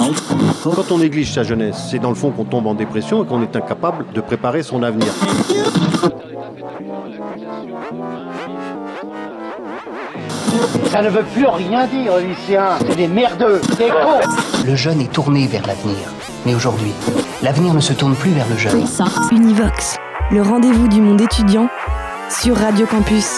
Quand on néglige sa jeunesse, c'est dans le fond qu'on tombe en dépression et qu'on est incapable de préparer son avenir. Ça ne veut plus rien dire, les lycéens. C'est des merdeux, des cons. Le jeune est tourné vers l'avenir. Mais aujourd'hui, l'avenir ne se tourne plus vers le jeune. Univox, le rendez-vous du monde étudiant sur Radio Campus.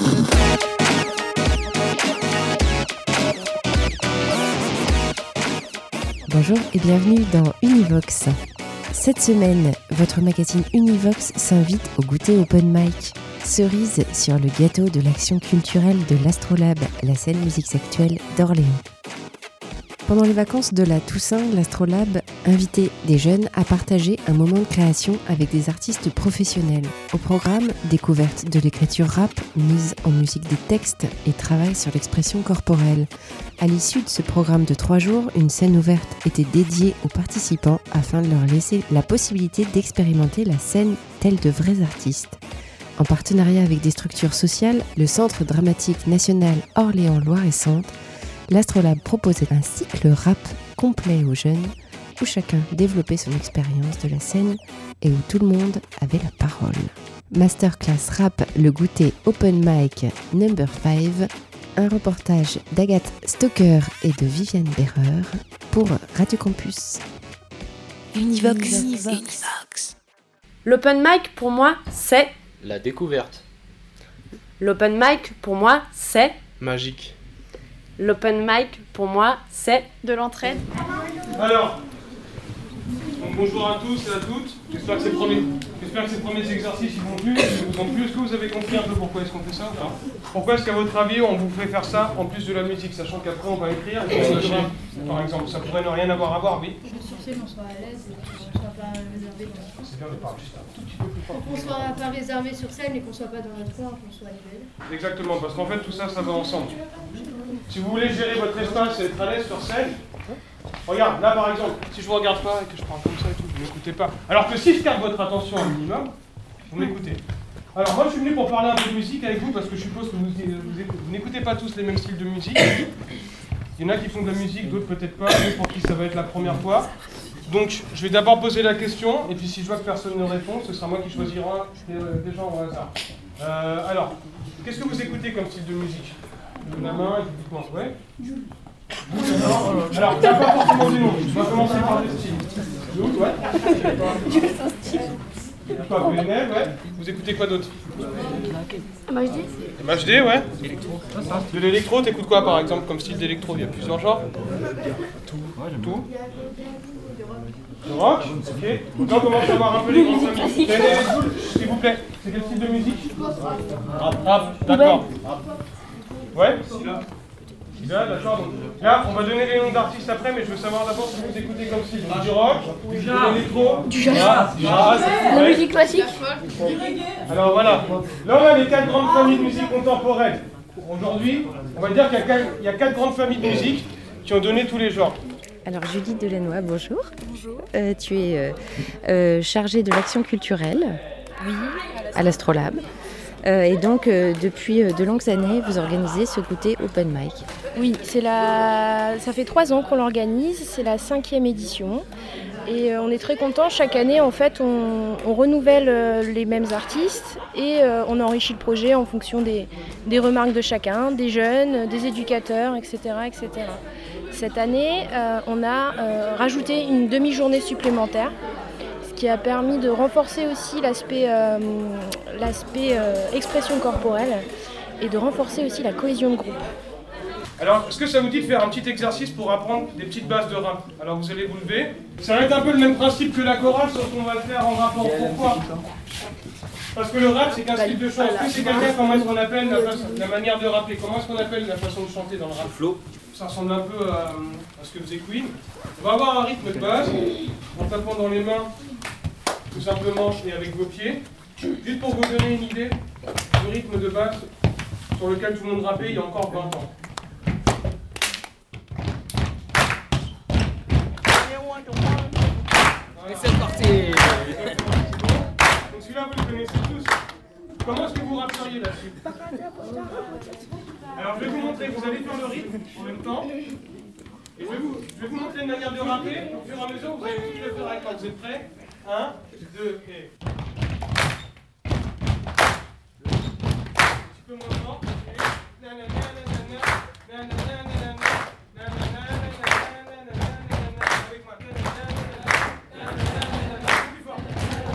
Bonjour et bienvenue dans Univox. Cette semaine, votre magazine Univox s'invite au goûter open mic. Cerise sur le gâteau de l'action culturelle de l'Astrolabe, la scène musique actuelle d'Orléans. Pendant les vacances de la Toussaint, l'Astrolabe invitait des jeunes à partager un moment de création avec des artistes professionnels. Au programme, découverte de l'écriture rap, mise en musique des textes et travail sur l'expression corporelle. À l'issue de ce programme de 3 jours, une scène ouverte était dédiée aux participants afin de leur laisser la possibilité d'expérimenter la scène telle de vrais artistes. En partenariat avec des structures sociales, le Centre dramatique national Orléans-Loire-et-Centre, l'Astrolabe proposait un cycle rap complet aux jeunes où chacun développait son expérience de la scène et où tout le monde avait la parole. Masterclass rap, le goûter open mic number 5, un reportage d'Agathe Stoker et de Viviane Berreur pour Radio Campus. Univox. L'open mic pour moi c'est la découverte. L'open mic pour moi c'est Magique. L'open mic pour moi c'est de l'entraide. Alors, donc bonjour à tous et à toutes. J'espère que ces premiers exercices ils vont plus. Est-ce que vous avez compris un peu pourquoi est-ce qu'on fait ça là ? Pourquoi est-ce qu'à votre avis on vous fait faire ça en plus de la musique, sachant qu'après on va écrire par exemple, ça pourrait ne rien avoir à voir, oui. Sur scène on soit à l'aise et qu'on soit pas réservé. C'est bien de parler juste un tout petit peu plus fort. Qu'on soit pas réservé sur scène et qu'on soit pas dans notre coin, qu'on soit à l'éveil. Exactement, parce qu'en fait tout ça, ça va ensemble. Si vous voulez gérer votre espace et être à l'aise sur scène, regarde, là par exemple, si je vous regarde pas et que je parle comme ça et tout, vous m'écoutez pas. Alors que si je garde votre attention un minimum, vous m'écoutez. Alors moi je suis venu pour parler un peu de musique avec vous parce que je suppose que vous n'écoutez pas tous les mêmes styles de musique. Il y en a qui font de la musique, d'autres peut-être pas, d'autres pour qui ça va être la première fois. Donc je vais d'abord poser la question et puis si je vois que personne ne répond, ce sera moi qui choisirai des gens au hasard. Alors, qu'est-ce que vous écoutez comme style de musique ? La main et puis dites-moi, ouais. Alors, il n'y a pas forcément du nom, je vais commencer par des styles. L'autre, ouais. Quoi, PNL, ouais. Vous écoutez quoi d'autre ? MHD, ouais. De l'électro, t'écoutes quoi par exemple comme style d'électro ? Il y a plusieurs genres. Tout. Le rock, ok. Donc là on commence à voir un peu les grands amis. S'il vous plaît, c'est quel style de musique ? Rap, d'accord. Ouais, là, d'accord. Donc, là, on va donner les noms d'artistes après, mais je veux savoir d'abord si vous écoutez comme style. Du rock, de l'électro, du jazz, la musique classique. Alors voilà, là on a les 4 grandes familles de musique contemporaine. Aujourd'hui, on va dire qu'il y a 4 grandes familles de musique qui ont donné tous les genres. Alors Judith Delannoy, bonjour. Bonjour. Tu es chargée de l'action culturelle à l'Astrolabe. Et donc, depuis de longues années, vous organisez ce goûter open mic. Oui, ça fait 3 ans qu'on l'organise, c'est la 5e édition. Et on est très contents, chaque année en fait on renouvelle les mêmes artistes et on enrichit le projet en fonction des remarques de chacun, des jeunes, des éducateurs, etc. etc. Cette année, on a rajouté une demi-journée supplémentaire, ce qui a permis de renforcer aussi l'aspect expression corporelle et de renforcer aussi la cohésion de groupe. Alors, est-ce que ça vous dit de faire un petit exercice pour apprendre des petites bases de rap ? Alors, vous allez vous lever. Ça va être un peu le même principe que la chorale, sauf qu'on va le faire en rapport. Pourquoi ? Parce que le rap, c'est qu'un style de chant. Est-ce que c'est quelqu'un, comment est-ce qu'on appelle la manière de rapper ? Comment est-ce qu'on appelle la façon de chanter dans le rap ? Flow. Ça ressemble un peu à ce que faisait Queen. On va avoir un rythme de base, en tapant dans les mains, tout simplement, et avec vos pieds. Juste pour vous donner une idée du rythme de base sur lequel tout le monde rappait il y a encore 20 ans. Et c'est parti. Donc celui-là, vous le connaissez tous. Comment est-ce que vous rapperiez là-dessus ? Alors je vais vous montrer, vous allez faire le rythme en même temps. Et je vais vous montrer une manière de rapper. Au fur et à mesure, vous allez tous le faire avec moi. Vous êtes prêts? 1, 2 et... Un petit peu moins fort. Avec moi. Plus fort.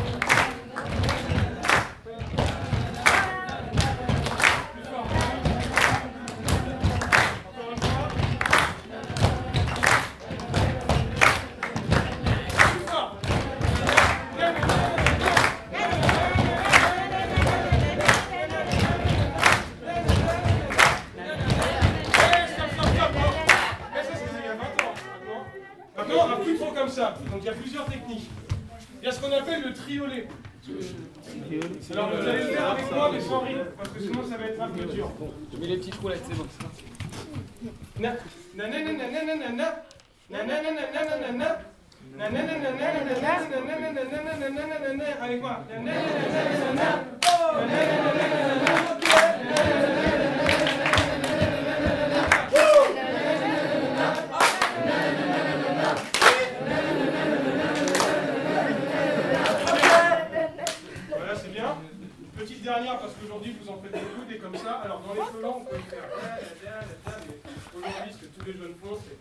Maintenant, on va plus trop comme ça. Donc il y a plusieurs techniques. Il y a ce qu'on appelle le triolet. Alors vous allez le faire avec moi mais sans rythme, parce que sinon ça va être un peu dur. Je mets les petites roulettes, c'est bon. Avec moi. Voilà, c'est bien. Petite dernière, parce qu'aujourd'hui vous en faites beaucoup des comme ça. Alors dans les cheveux longs, on peut faire mais aujourd'hui ce que tous les jeunes font, c'est...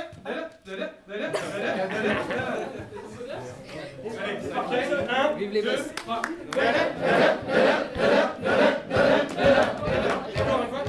Allez, ok, 1, 2, 3. Encore une fois.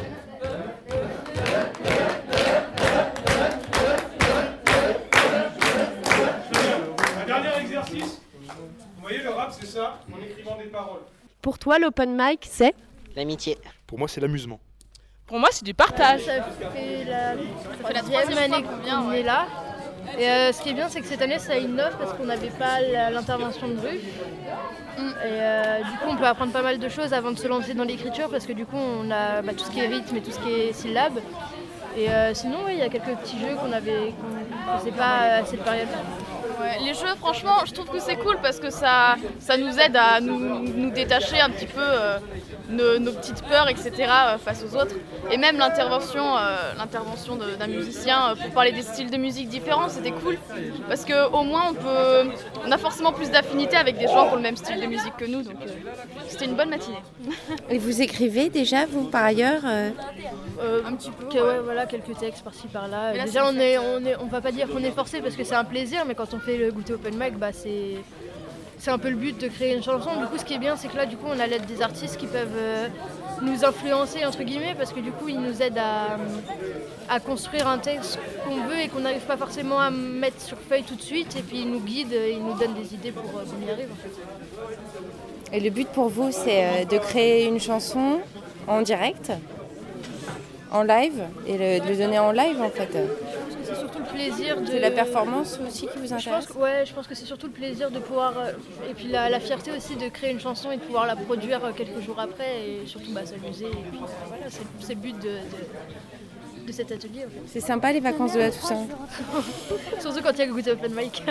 Un dernier exercice. Vous voyez, le rap, c'est ça, en écrivant des paroles. Pour toi, l'open mic, c'est l'amitié. Pour moi, c'est l'amusement. Pour moi, c'est du partage. Ça fait la troisième année qu'on est là. Et ce qui est bien, c'est que cette année, ça innove parce qu'on n'avait pas l'intervention de Ruff. Et du coup, on peut apprendre pas mal de choses avant de se lancer dans l'écriture parce que du coup, on a tout ce qui est rythme et tout ce qui est syllabes. Et sinon, il y a quelques petits jeux qu'on faisait pas à cette période. Ouais, les jeux, franchement, je trouve que c'est cool parce que ça nous aide à nous détacher un petit peu nos petites peurs, etc. Face aux autres. Et même l'intervention d'un musicien pour parler des styles de musique différents, c'était cool. Parce qu'au moins, on a forcément plus d'affinité avec des gens qui ont le même style de musique que nous. Donc c'était une bonne matinée. Et vous écrivez déjà, vous, par ailleurs un petit peu. Ouais, voilà, quelques textes par-ci par-là. Déjà, on va pas dire qu'on est forcé parce que c'est un plaisir, mais quand on fait le goûter open mic, c'est un peu le but de créer une chanson. Du coup, ce qui est bien, c'est que là, du coup, on a l'aide des artistes qui peuvent nous influencer, entre guillemets, parce que du coup, ils nous aident à construire un texte qu'on veut et qu'on n'arrive pas forcément à mettre sur feuille tout de suite. Et puis, ils nous guident, ils nous donnent des idées pour qu'on y arrive, en fait. Et le but pour vous, c'est de créer une chanson en direct, en live, et de le donner en live, en fait. C'est surtout le plaisir de... C'est la performance aussi qui vous intéresse? Je pense que c'est surtout le plaisir de pouvoir... et puis la fierté aussi de créer une chanson et de pouvoir la produire quelques jours après et surtout s'amuser. Et puis voilà, c'est le but de cet atelier. En fait. C'est sympa les vacances de la Toussaint. Surtout quand il y a le goûter open mic.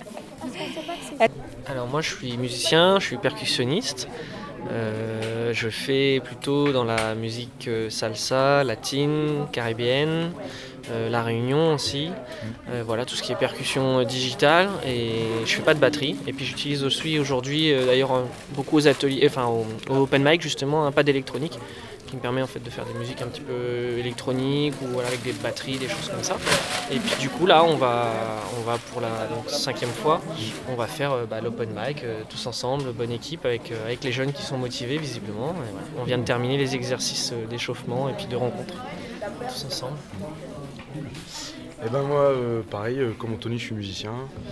Alors moi je suis musicien, je suis percussionniste. Je fais plutôt dans la musique salsa, latine, caribéenne, la Réunion aussi, voilà tout ce qui est percussion digitale, et je fais pas de batterie. Et puis j'utilise aussi aujourd'hui d'ailleurs beaucoup aux ateliers, enfin au open mic justement un pad électronique qui me permet en fait de faire des musiques un petit peu électroniques ou voilà, avec des batteries, des choses comme ça. Et puis du coup là on va pour la 5e fois, on va faire l'open mic tous ensemble, bonne équipe avec les jeunes qui sont motivés visiblement. Et voilà. On vient de terminer les exercices d'échauffement et puis de rencontre tous ensemble. Et ben moi pareil, comme Anthony, je suis musicien.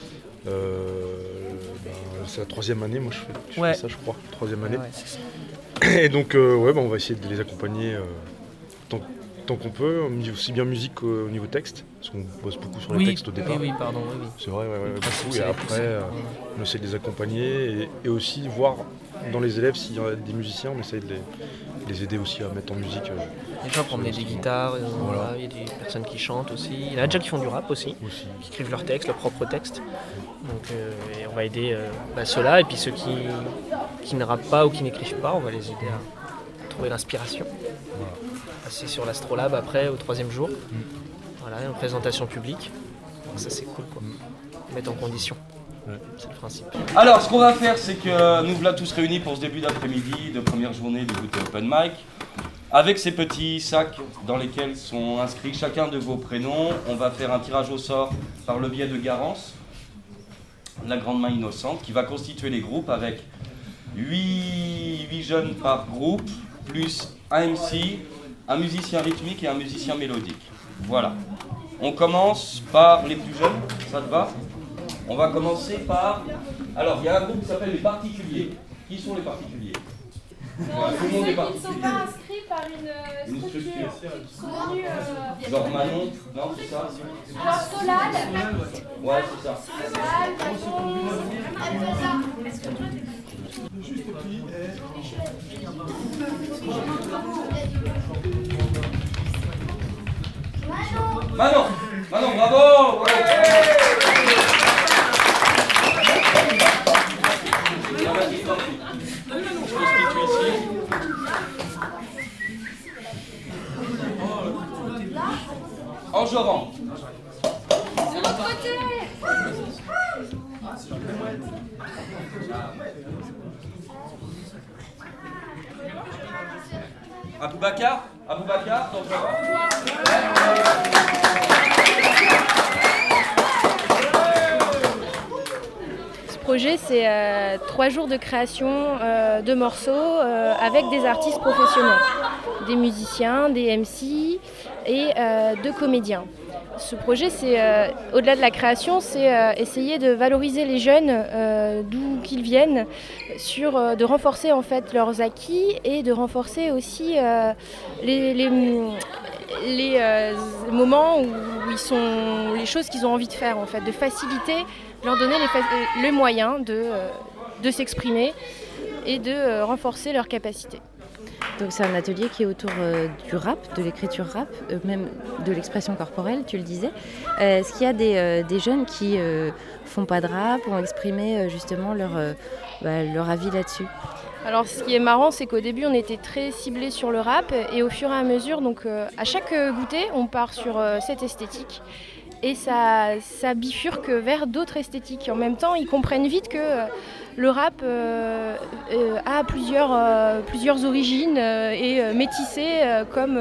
C'est la 3e année, moi je fais ça je crois, 3e année. Ouais, et donc on va essayer de les accompagner tant qu'on peut, aussi bien musique qu'au niveau texte, parce qu'on bosse beaucoup sur les textes au départ. Oui. C'est vrai, beaucoup, et après on essaie de les accompagner et aussi voir dans les élèves s'il y a des musiciens, on essaie de les aider aussi à mettre en musique. Les gens promener des guitares, voilà. Il y a des personnes qui chantent aussi, il y en a déjà qui font du rap aussi. Qui écrivent leurs textes, leurs propres textes. Donc et on va aider ceux-là, et puis ceux qui ne rappent pas ou qui n'écrivent pas, on va les aider à trouver l'inspiration. Voilà. Passer sur l'Astrolabe après, au 3e jour. Voilà, une présentation publique. Donc ça c'est cool quoi. Mettre en condition. Ouais. C'est le principe. Alors ce qu'on va faire c'est que nous voilà tous réunis pour ce début d'après-midi de première journée du goûter open mic. Avec ces petits sacs dans lesquels sont inscrits chacun de vos prénoms, on va faire un tirage au sort par le biais de Garance, la grande main innocente, qui va constituer les groupes avec 8 jeunes par groupe, plus un MC, un musicien rythmique et un musicien mélodique. Voilà. On commence par les plus jeunes, ça te va ? On va commencer par... Alors, il y a un groupe qui s'appelle les particuliers. Qui sont les particuliers ? Voilà, tout le monde est particulier. Ils ne sont pas inscrits par une structure. Ils sont venus... Genre Manon, non, c'est ça ? Alors Solal. Ouais, c'est ça. Solal, Manon, bravo! Enjolras. De l'autre côté. Aboubacar, donc Ce projet, c'est 3 jours de création de morceaux avec des artistes professionnels, des musiciens, des MC et 2 comédiens. Ce projet, c'est au-delà de la création, c'est essayer de valoriser les jeunes d'où qu'ils viennent, de renforcer en fait leurs acquis et de renforcer aussi les moments où ils sont, les choses qu'ils ont envie de faire en fait, de faciliter, leur donner les moyens de s'exprimer et de renforcer leurs capacités. Donc c'est un atelier qui est autour du rap, de l'écriture rap, même de l'expression corporelle, tu le disais. Est-ce qu'il y a des jeunes qui font pas de rap, ont exprimé justement leur avis là-dessus ? Alors ce qui est marrant, c'est qu'au début on était très ciblés sur le rap et au fur et à mesure, donc à chaque goûter, on part sur cette esthétique. Et ça bifurque vers d'autres esthétiques. En même temps, ils comprennent vite que le rap a plusieurs origines et métissé comme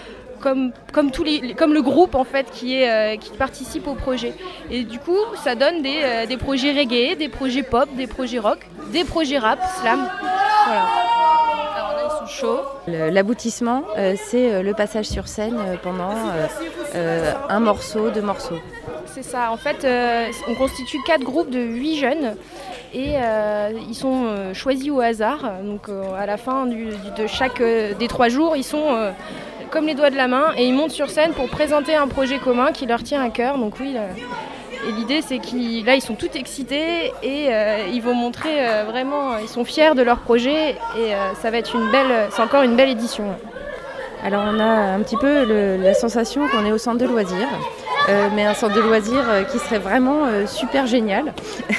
le groupe en fait qui participe au projet. Et du coup, ça donne des projets reggae, des projets pop, des projets rock, des projets rap, slam. Voilà. Alors là, ils sont chauds. L'aboutissement, c'est le passage sur scène pendant un morceau, 2 morceaux. C'est ça. En fait, on constitue 4 groupes de 8 jeunes et ils sont choisis au hasard. Donc à la fin de chaque des 3 jours, ils sont comme les doigts de la main et ils montent sur scène pour présenter un projet commun qui leur tient à cœur. Donc oui. Et l'idée, c'est qu'ils sont tous excités et ils vont montrer vraiment, ils sont fiers de leur projet et ça va être c'est encore une belle édition. Alors on a un petit peu la sensation qu'on est au centre de loisirs, mais un centre de loisirs qui serait vraiment super génial.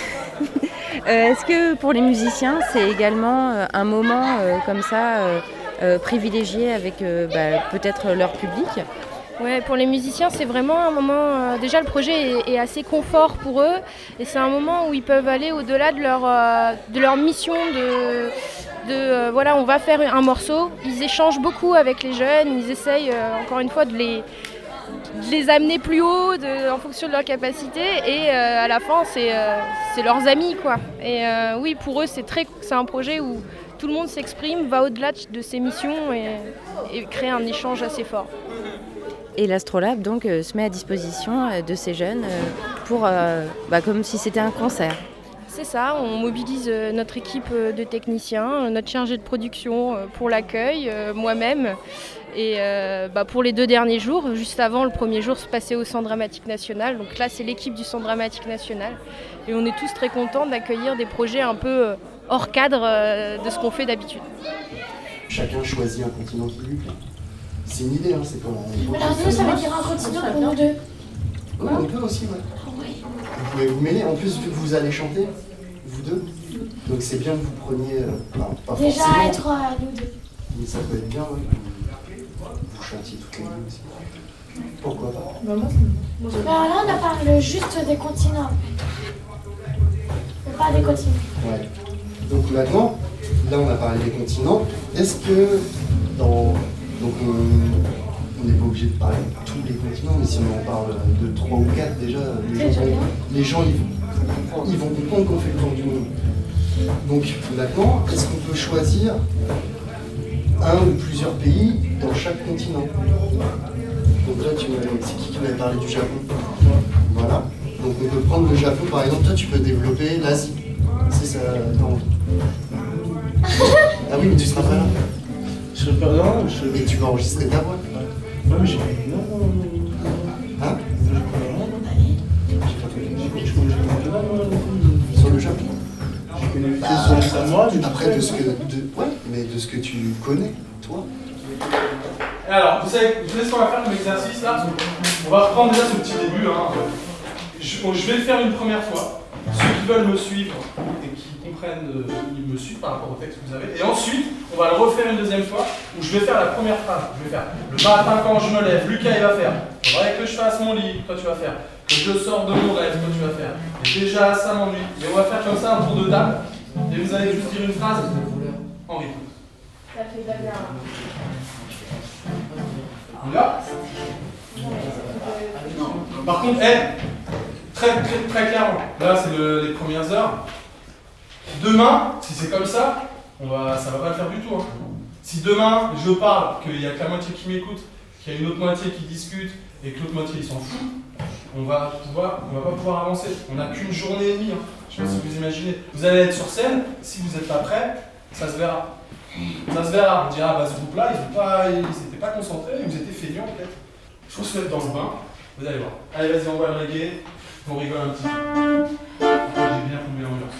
Est-ce que pour les musiciens, c'est également un moment comme ça privilégié avec peut-être leur public ? Ouais, pour les musiciens, c'est vraiment un moment... déjà, le projet est assez confort pour eux et c'est un moment où ils peuvent aller au-delà de leur mission voilà, on va faire un morceau. Ils échangent beaucoup avec les jeunes, ils essayent encore une fois de les amener plus haut en fonction de leurs capacités et à la fin, c'est leurs amis, quoi. Et oui, pour eux, c'est un projet où tout le monde s'exprime, va au-delà de ses missions et crée un échange assez fort. Et l'Astrolabe donc se met à disposition de ces jeunes pour comme si c'était un concert. C'est ça, on mobilise notre équipe de techniciens, notre chargé de production pour l'accueil, moi-même. Et pour les 2 derniers jours, juste avant le premier jour se passait au Centre Dramatique National. Donc là, c'est l'équipe du Centre Dramatique National. Et on est tous très contents d'accueillir des projets un peu hors cadre de ce qu'on fait d'habitude. Chacun choisit un continent qui lui plaît. C'est une idée, hein, c'est comme... Alors nous, ça veut dire un continent pour nous 2. Oui, on peut aussi, ouais. Vous pouvez vous mêler, en plus, vu que vous allez chanter, vous 2. Donc c'est bien que vous preniez... pas déjà forcément, être nous 2. Mais ça peut être bien, ouais. Vous chantiez toutes les deux aussi. Pourquoi pas? Alors là, on a parlé juste des continents. Mais pas des continents. Ouais. Donc maintenant, là on a parlé des continents. Est-ce que dans... Donc on n'est pas obligé de parler de tous les continents, mais si on en parle de 3 ou 4 déjà, les gens ils vont comprendre qu'on fait le tour du monde. Donc maintenant, est-ce qu'on peut choisir un ou plusieurs pays dans chaque continent? Donc là, c'est qui m'avait parlé du Japon? Voilà. Donc on peut prendre le Japon par exemple, toi tu peux développer l'Asie. Si ça t'as envie. Ah oui, mais tu seras pas là. Je serai pas là, mais tu vas enregistrer ta voix. Non, mais j'ai pas Hein? Sur le Japon? Je connais sur les Samoa, après, de ce que tu connais, toi. Et alors, vous savez, vous savez ce qu'on va faire comme exercice là? On va reprendre déjà ce petit début. Hein. Je vais le faire une première fois. Ceux qui veulent me suivre et qui comprennent, ils me suivent par rapport au texte que vous avez. Et ensuite, on va le refaire une deuxième fois où je vais faire la première phrase. Je vais faire le matin quand je me lève, Lucas il va faire. Il faudrait que je fasse mon lit, toi tu vas faire. Que je sors de mon rêve, toi tu vas faire. Et déjà ça m'ennuie. Et on va faire comme ça un tour de table. Et vous allez juste dire une phrase en rythme. Ça fait bien. Là. Par contre, très clairement, là c'est les premières heures. Demain, si c'est comme ça, ça va pas le faire du tout. Hein. Si demain je parle, qu'il y a que la moitié qui m'écoute, qu'il y a une autre moitié qui discute et que l'autre moitié ils s'en fout, on va pas pouvoir avancer. On n'a qu'une journée et demie. Hein. Je sais pas si vous imaginez. Vous allez être sur scène, si vous n'êtes pas prêt, ça se verra. Ça se verra. On dira, ce groupe-là, ils n'étaient pas concentrés, ils étaient feignants peut-être. Il faut se mettre dans le bain. Vous allez voir. Allez, vas-y, on va le reggae. On rigole un petit peu. J'ai bien tombé l'ambiance.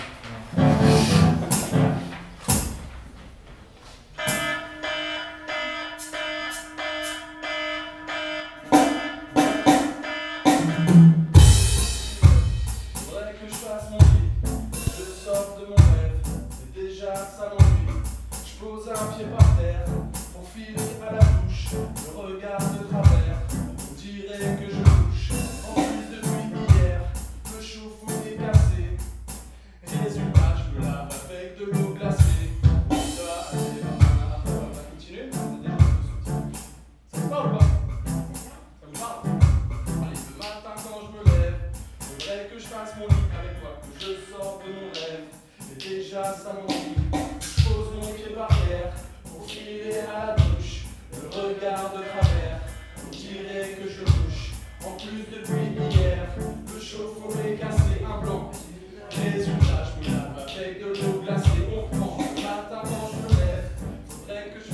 Faudrait que je fasse mon lit. Je sors de mon rêve. Et déjà, ça m'ennuie. Je pose un pied par terre pour filer à la douche. Je regarde de travers. On dirait que je louche. En plus depuis hier, le chauffe-eau est cassé. Résultat, je me lave avec de l'eau glacée. Ça va continuer? Ça vous parle ou pas? Ça vous parle? Allez, le matin quand je me lève, faudrait que je fasse mon lit avec toi. Que je sors de mon rêve. Et déjà, ça m'ennuie. Je pose mon pied par terre pour filer à la douche. Le regard de travers, on dirait que je louche. En plus depuis hier, le chauffe-eau est cassé, un blanc. Résultat, je me lave avec de l'eau glacée. On reprend le matin quand je me lève. Faudrait que je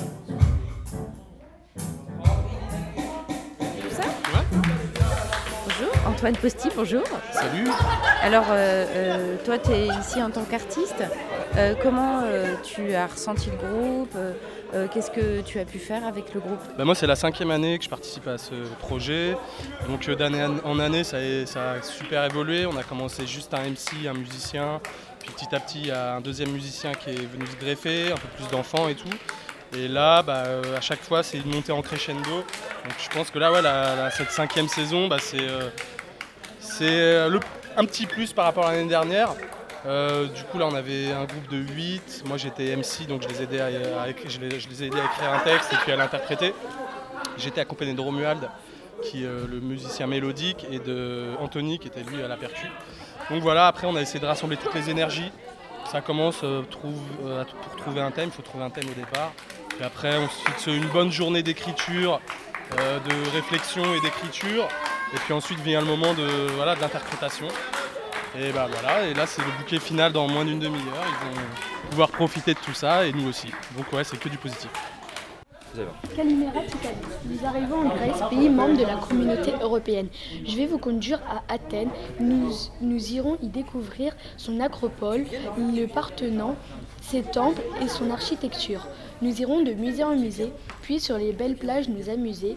Tout ça? Bonjour, Antoine Posty, bonjour. Salut. Alors, toi, tu es ici en tant qu'artiste. Comment tu as ressenti le groupe? Qu'est-ce que tu as pu faire avec le groupe? Moi, c'est la 5e année que je participe à ce projet. Donc, d'année en année, ça a super évolué. On a commencé juste un MC, un musicien. Puis petit à petit, il y a un deuxième musicien qui est venu se greffer, un peu plus d'enfants et tout. Et là, à chaque fois, c'est une montée en crescendo. Donc, je pense que là, cette 5e saison, c'est un petit plus par rapport à l'année dernière. Du coup, là, on avait un groupe de 8. Moi, j'étais MC, donc je les ai aidés à écrire un texte et puis à l'interpréter. J'étais accompagné de Romuald, qui est le musicien mélodique, et de Anthony, qui était lui à la percu. Donc voilà, après, on a essayé de rassembler toutes les énergies. Ça commence pour trouver un thème, il faut trouver un thème au départ. Puis après, on se fixe une bonne journée d'écriture, de réflexion et d'écriture. Et puis ensuite vient le moment de l'interprétation. Et voilà, et là c'est le bouquet final dans moins d'une demi-heure. Ils vont pouvoir profiter de tout ça et nous aussi. Donc ouais, c'est que du positif. Kalimera Titanis. Nous arrivons en Grèce, pays membre de la communauté européenne. Je vais vous conduire à Athènes. Nous irons y découvrir son acropole, le Parthénon, ses temples et son architecture. Nous irons de musée en musée, puis sur les belles plages nous amuser.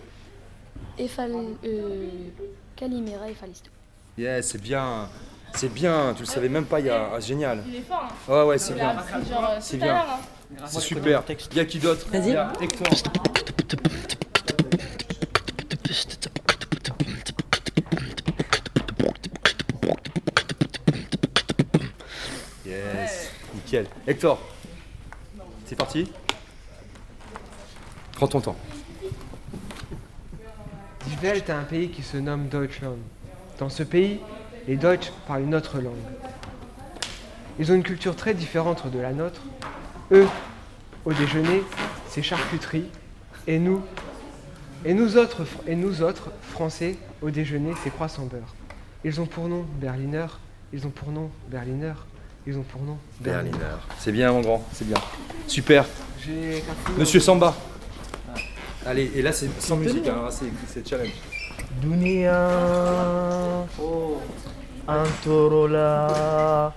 Kalimera et Phalisto. Yeah, c'est bien, tu le savais même pas, génial. Il est fort. Hein. Ouais, c'est bien. C'est bien. C'est super. Il y a qui d'autre? Vas-y. Hector. Yes, nickel. Hector, c'est parti. Prends ton temps. Die Welt est un pays qui se nomme Deutschland. Dans ce pays, les Deutsch parlent une autre langue. Ils ont une culture très différente de la nôtre. Eux, au déjeuner, c'est charcuterie. Et nous autres, Français, au déjeuner, c'est croissant beurre. Ils ont pour nom Berliner, ils ont pour nom Berliner, ils ont pour nom Berliner. C'est bien, mon grand, c'est bien. Super. Monsieur Samba. Allez, et là, c'est sans musique, hein, c'est challenge. Dunia Antorola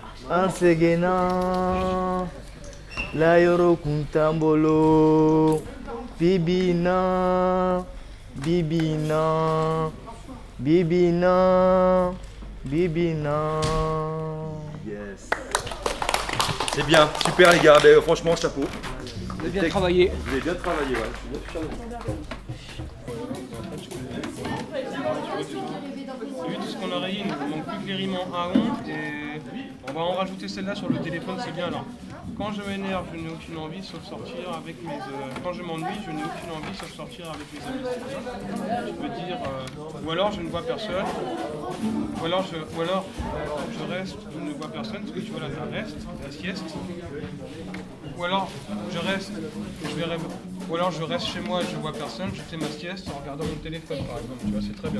Ansegena La Yoro Kuntambolo Bibina Bibina Bibina Bibina. Yes. C'est bien, super les gars, ben, franchement chapeau. Vous avez bien travaillé. Vous avez bien travaillé, ouais. Je suis bien fier de vous. Vu tout ce qu'on a rayé, il ne manque plus que les rimes en A1 et on va en rajouter celle-là sur le téléphone, c'est bien. Alors, quand je m'énerve, je n'ai aucune envie sauf sortir avec mes... quand je m'ennuie, je n'ai aucune envie sauf sortir avec mes amis. Je peux dire... ou alors je ne vois personne, ou alors je reste, je ne vois personne, parce que tu vois là, tu restes, la sieste. Ou alors je reste, ou alors je reste chez moi et je vois personne, je fais ma sieste en regardant mon téléphone par exemple, tu vois, c'est très bien.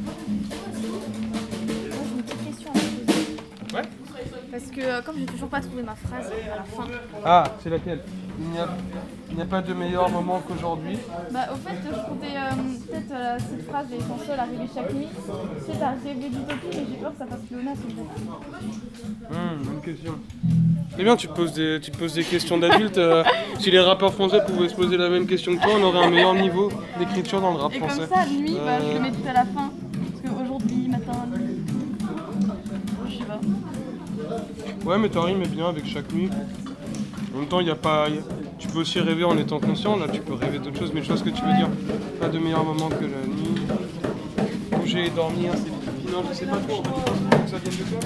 Ouais. Parce que comme j'ai toujours pas trouvé ma phrase à la fin. Ah, c'est laquelle? Il n'y a pas de meilleur moment qu'aujourd'hui. Bah au fait, je comptais peut-être cette phrase des chansons arriver chaque nuit. Tu sais, t'as rêvé d'utopie, mais j'ai peur que ça fasse pléonasme en fait. Bonne question. C'est bien, tu te poses des questions d'adultes. Si les rappeurs français pouvaient se poser la même question que toi, on aurait un meilleur niveau d'écriture dans le rap français. Et comme ça, nuit, bah, je le mets tout à la fin. Parce qu'aujourd'hui, matin, nuit. Je sais pas. Ouais, mais ta rime est bien avec chaque nuit. En même temps, tu peux aussi rêver en étant conscient. Là, tu peux rêver d'autres choses, mais je vois ce que tu veux dire. Pas de meilleur moment que la nuit. Bouger et dormir, c'est... Non, je sais pas trop. Je pense que ça vienne de toi.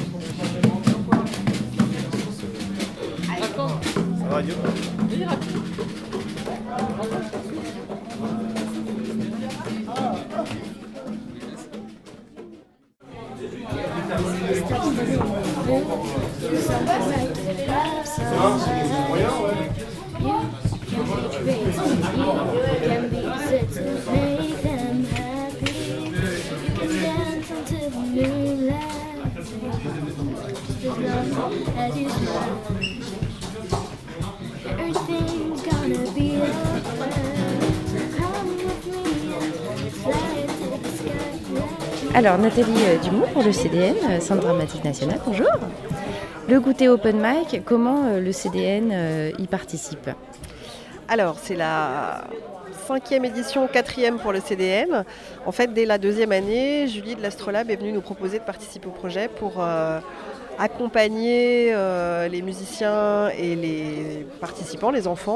Ça va, Dieu? Alors Nathalie Dumont pour le CDN, Centre dramatique national, bonjour. Le goûter open mic, comment le CDN y participe? Alors c'est la 5e édition, 4e pour le CDN. En fait, dès la 2e année, Julie de l'Astrolabe est venue nous proposer de participer au projet pour accompagner les musiciens et les participants, les enfants,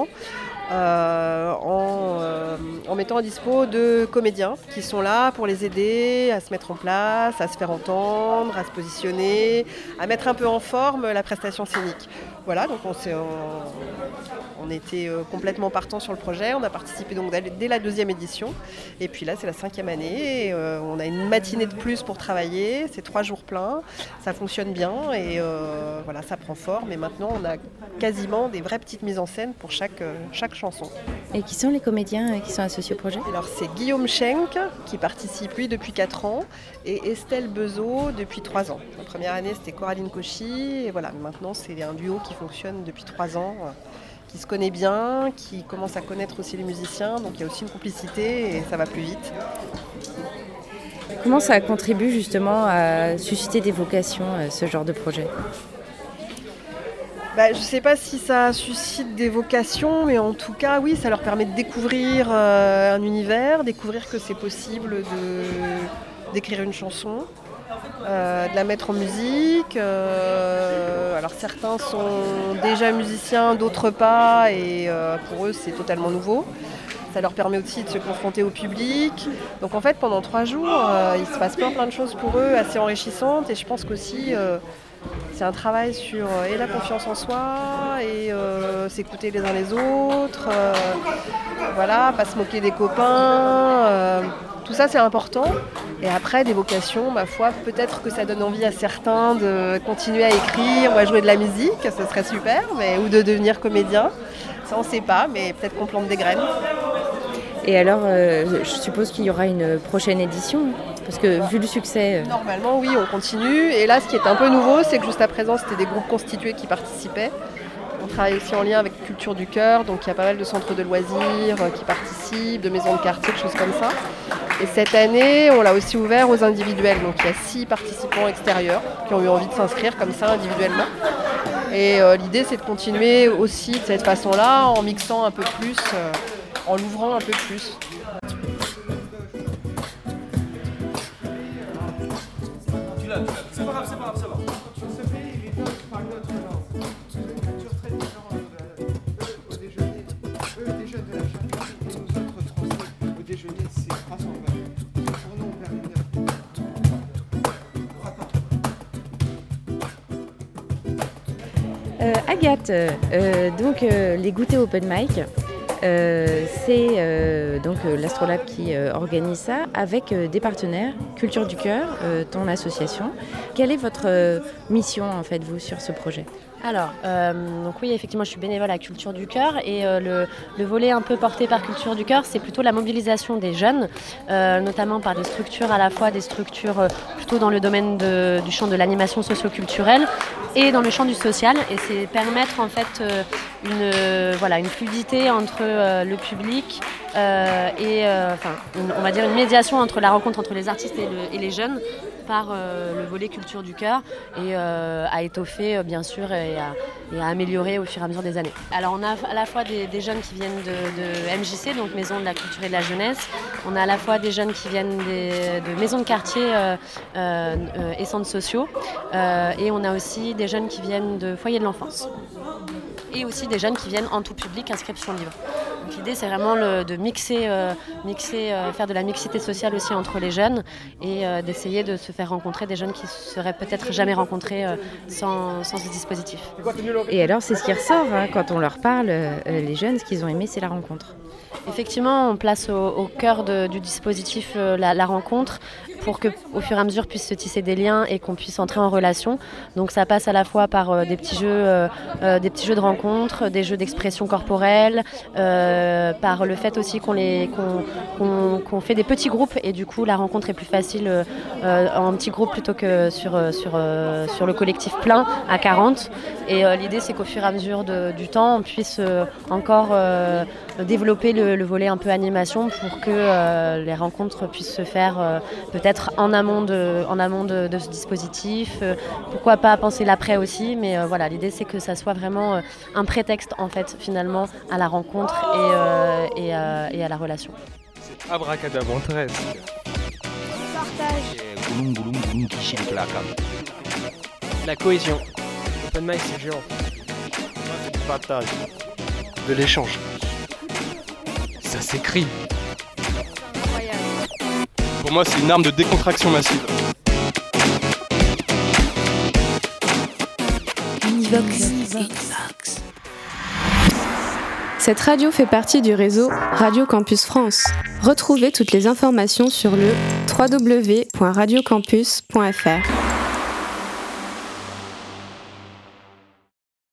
en mettant à dispo de comédiens qui sont là pour les aider à se mettre en place, à se faire entendre, à se positionner, à mettre un peu en forme la prestation scénique. Voilà, donc on était complètement partant sur le projet, on a participé donc dès la 2e édition et puis là c'est la 5e année et on a une matinée de plus pour travailler, c'est 3 jours pleins, ça fonctionne bien et voilà, ça prend forme et maintenant on a quasiment des vraies petites mises en scène pour chaque chanson. Et qui sont les comédiens qui sont associés au projet? Alors c'est Guillaume Schenk qui participe lui depuis 4 ans et Estelle Bezot depuis 3 ans. La première année c'était Coraline Cauchy et voilà, maintenant c'est un duo qui fonctionne depuis 3 ans, qui se connaît bien, qui commence à connaître aussi les musiciens, donc il y a aussi une complicité et ça va plus vite. Comment ça contribue justement à susciter des vocations, ce genre de projet? Je ne sais pas si ça suscite des vocations, mais en tout cas, oui, ça leur permet de découvrir un univers, découvrir que c'est possible d'écrire une chanson, de la mettre en musique. Alors certains sont déjà musiciens, d'autres pas, et pour eux c'est totalement nouveau. Ça leur permet aussi de se confronter au public. Donc en fait, pendant 3 jours, il se passe plein de choses pour eux, assez enrichissantes. Et je pense qu'aussi, c'est un travail sur et la confiance en soi, et s'écouter les uns les autres, voilà, pas se moquer des copains. Tout ça, c'est important. Et après, des vocations, ma foi, peut-être que ça donne envie à certains de continuer à écrire ou à jouer de la musique, ce serait super, ou de devenir comédien. Ça, on ne sait pas, mais peut-être qu'on plante des graines. Et alors, je suppose qu'il y aura une prochaine édition, parce que vu le succès... Normalement, oui, on continue. Et là, ce qui est un peu nouveau, c'est que juste à présent, c'était des groupes constitués qui participaient. On travaille aussi en lien avec Culture du Cœur, donc il y a pas mal de centres de loisirs qui participent, de maisons de quartier, de choses comme ça. Et cette année, on l'a aussi ouvert aux individuels. Donc il y a 6 participants extérieurs qui ont eu envie de s'inscrire comme ça individuellement. Et l'idée, c'est de continuer aussi de cette façon-là, en mixant un peu plus, en l'ouvrant un peu plus. C'est pas grave, ça va. Sur ce pays, les Docs parlent notre langue. C'est une culture très différente au déjeuner. Eux déjeunent de la charcuterie et nous autres Français, au déjeuner, c'est croissant vert. Pour nous, on perd une heure. Agathe, donc les goûters open mic, c'est donc l'Astrolabe qui organise ça avec des partenaires, Culture du Cœur, ton association. Quelle est votre mission en fait, vous, sur ce projet ? Alors, donc oui, effectivement, je suis bénévole à Culture du Cœur et le volet un peu porté par Culture du Cœur, c'est plutôt la mobilisation des jeunes, notamment par des structures, à la fois des structures plutôt dans le domaine du champ de l'animation socio-culturelle et dans le champ du social. Et c'est permettre en fait une fluidité entre le public et on va dire une médiation entre la rencontre entre les artistes et les jeunes par le volet Culture du Cœur et à étoffer bien sûr et à améliorer au fur et à mesure des années. Alors on a à la fois des jeunes qui viennent de MJC, donc Maison de la Culture et de la Jeunesse. On a à la fois des jeunes qui viennent de maisons de quartier et centres sociaux. Et on a aussi des jeunes qui viennent de foyers de l'enfance. Et aussi des jeunes qui viennent en tout public, inscription libre. Donc l'idée, c'est vraiment de mixer, faire de la mixité sociale aussi entre les jeunes et d'essayer de se faire rencontrer des jeunes qui ne se seraient peut-être jamais rencontrés sans ce dispositif. Et alors, c'est ce qui ressort quand on leur parle, les jeunes, ce qu'ils ont aimé, c'est la rencontre. Effectivement, on place au cœur du dispositif la rencontre pour qu'au fur et à mesure puissent se tisser des liens et qu'on puisse entrer en relation. Donc ça passe à la fois par des petits jeux de rencontre, des jeux d'expression corporelle, par le fait aussi qu'on fait des petits groupes et du coup la rencontre est plus facile en petits groupes plutôt que sur le collectif plein à 40. Et l'idée c'est qu'au fur et à mesure du temps on puisse encore développer le volet un peu animation pour que les rencontres puissent se faire peut-être en amont de ce dispositif. Pourquoi pas penser l'après aussi, mais voilà, l'idée c'est que ça soit vraiment un prétexte en fait finalement à la rencontre et à la relation. Abracadabra 13. La cohésion. Open mic, c'est géant. C'est du partage. De l'échange. Ça s'écrit. Pour moi, c'est une arme de décontraction massive. Univox. Cette radio fait partie du réseau Radio Campus France. Retrouvez toutes les informations sur le www.radiocampus.fr.